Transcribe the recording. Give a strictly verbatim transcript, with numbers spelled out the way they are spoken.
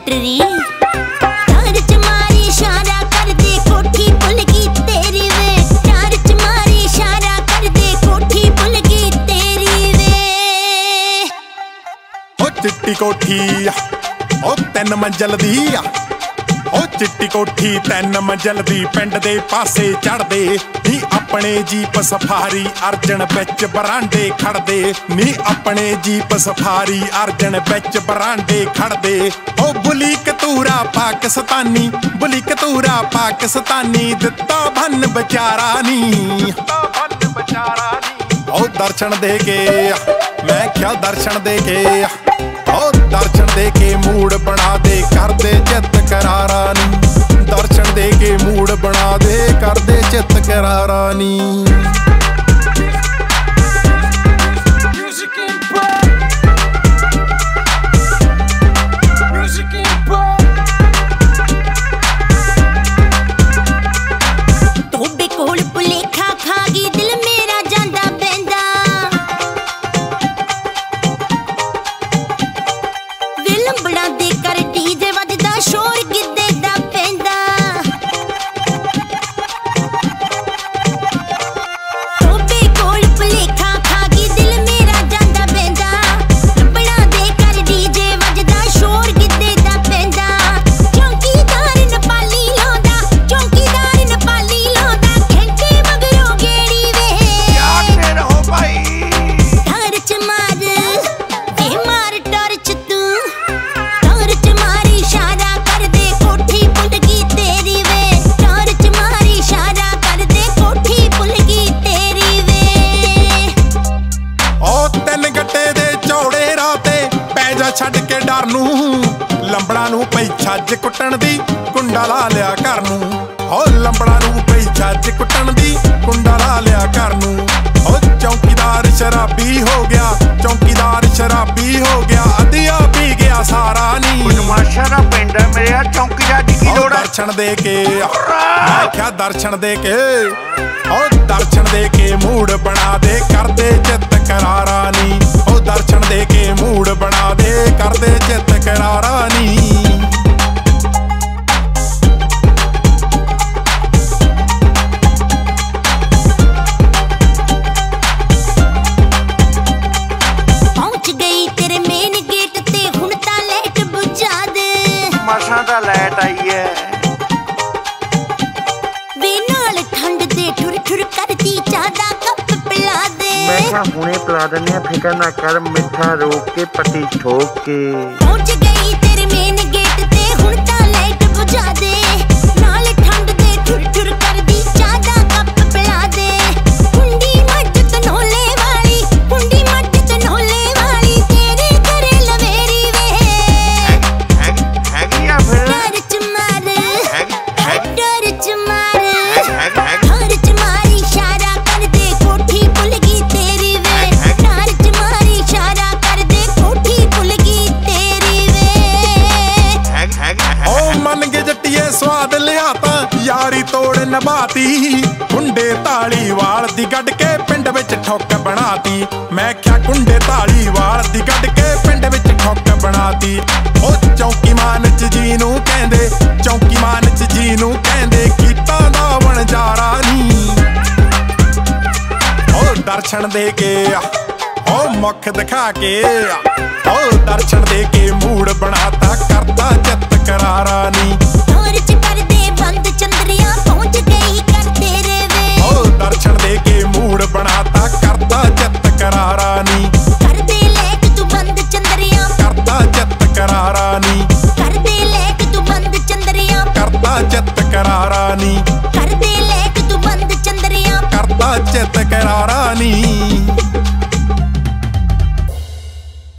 पटरी चार च मारी इशारा कर दे कोठी पुल की तेरी वे चार च मारी इशारा कर दे कोठी पुल की तेरी वे ओ चिट्टी कोठी ओ तीन मंजिल दी ओ चिट्टी कोठी तीन मंजिल दी पिंड दे पासे चढ़दे नी अपने जीप सफारी अर्जन विच बरांडे खड़दे नी अपने जीप सफारी अर्जन विच बरांडे खड़दे ओ बुली कतूरा पाकिस्तानी बुली कतूरा पाकिस्तानी दिता भन बेचारा नी ओ दर्शन दे के मैं क्या दर्शन दे के ओ दर्शन दे के मूड बना दे कर दे चित करारा नी दर्शन दे के मूड बना दे कर दे चित करारा नी छड़ के डर नू लंबड़ा नू पई छज कुटण दी कुंडा ला लिया घर नू ओ लंबड़ा नू पई छज कुटण दी कुंडा ला लिया घर नू ओ चौकीदार शराबी हो गया चौकीदार शराबी हो गया अदिया पी गया सारा नी माशा पिंड मेरे चौकीदार दी की लोड़ दर्शन दे के मैं क्या दर्शन दे के ओ दर्शन दे के मूड बना दे कर दे चित करारा नी ओ दर्शन दे के मूड बना दे कर दे चित करारा नी लाइट आई है वे नाल ठंड दे ठुर ठुर करती चादा कप पिला दे मैं क्या हुने पिला देने फिकर ना कर मिठा रोक के पट्टी ठोक के पहुंच गई तेरे मेन गेट ते हुन ता लाइट बुझा दे नाल ठंड दे ठुर ठुर करती चादा कप पिला दे कुंडी मੱਝ तनोले वाली कुंडी मੱਝ तनोले वाली तेरे घरे लवेरी वे है हैगी या फिर स्वाद लिया ता यारी तोड़ नभाती कुंडे धालीवाल दी गढ़ के पिंड विच ठोक बनाती मैं क्या कुंडे धालीवाल दी गढ़ के पिंड विच ठोक बनाती ओ चौकी मान च जी नू कहंदे चौकी मान च जी नू कहंदे कीता दा वणजारा नी ओ दर्शन दे के ओ मुख दिखा के ओ दर्शन दे के मूड बनाता करता चित करारा नी दर्शन दे के मूड बनाता करता चित करारा नी कर दे लेक तू बंद चंदरिया करता चित करारा नी कर दे लेक तू बंद चंदरिया करता चित करारा नी कर दे लेक तू बंद चंदरिया करता चित करारा नी।